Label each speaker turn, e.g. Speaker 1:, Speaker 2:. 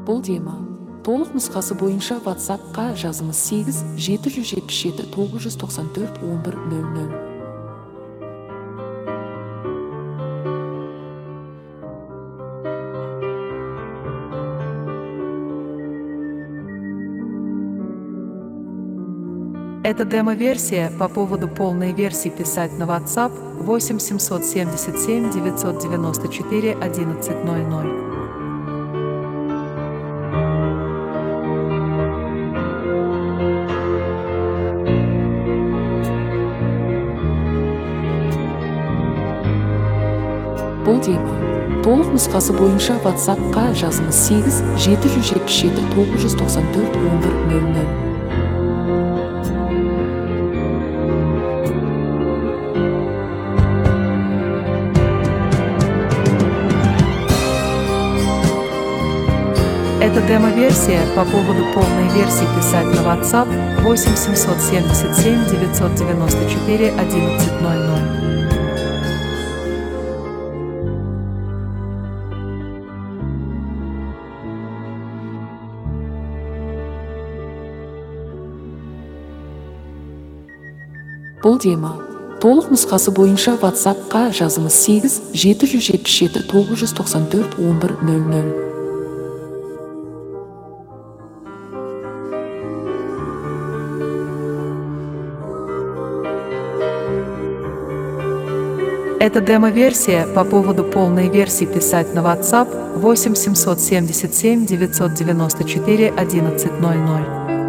Speaker 1: Бұл дема толық нұсқасы бойынша WhatsApp-қа жазыңыз 8 777 994 1100.
Speaker 2: Это демо-версия. По поводу полной версии писать на WhatsApp 8 777 994 1100.
Speaker 1: Бұл дема толық нұсқасы бойынша WhatsApp-қа жазыңыз 8 777 994 1100.
Speaker 2: Это демо-версия. По поводу полной версии писать на WhatsApp 8 777 994 1100.
Speaker 1: Бұл дема толық нұсқасы бойынша WhatsApp-қа жазыңыз 8 777 994 1100.
Speaker 2: Это демо-версия. По поводу полной версии писать на WhatsApp 8 777 994 1100.